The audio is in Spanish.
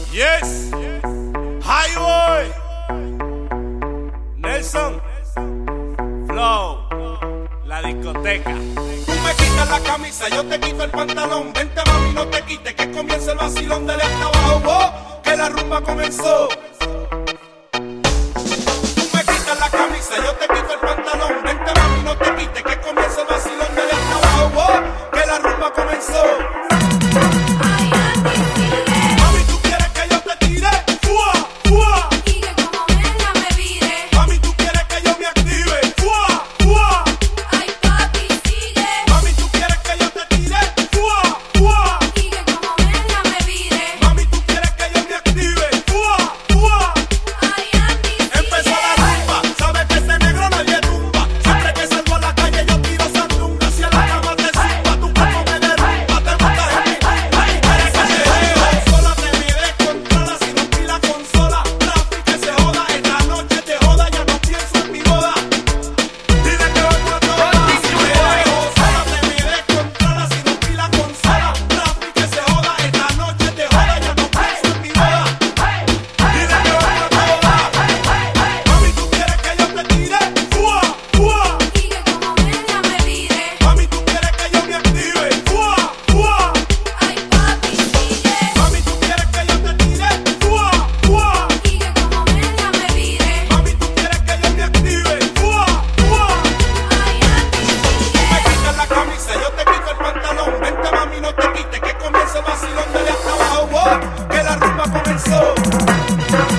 Yes, Highway, Nelson, Flow, la discoteca. Tú me quitas la camisa, yo te quito el pantalón. Vente mami, no te quites, que comienza el vacilón del hasta abajo. Oh, que la rumba comenzó. Tú me quitas la camisa, yo te quito el pantalón. Vente mami, no te quites, que comienza el vacilón del hasta abajo. Oh, que la rumba comenzó. Que la rumba comenzó.